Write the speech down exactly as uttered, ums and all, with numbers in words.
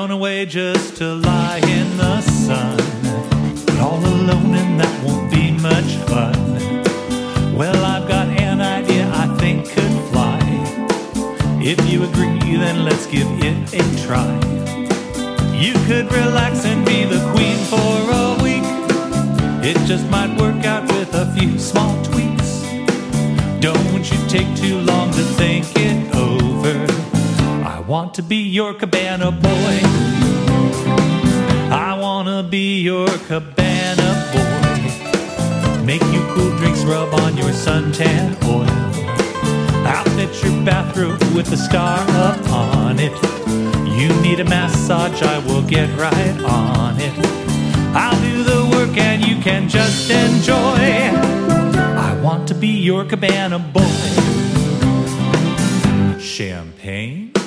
thrown away just to lie in the sun. But all alone and that won't be much fun. Well, I've got an idea I think could fly. If you agree, then let's give it a try. You could relax and be the queen for a week. It just might work out with a few small tweaks. Don't you take too long to think it over. I want to be your cabana boy. I wanna be your cabana boy. Make you cool drinks, rub on your suntan oil. Outfit your bathrobe with a star up on it. You need a massage, I will get right on it. I'll do the work and you can just enjoy. I want to be your cabana boy. Champagne?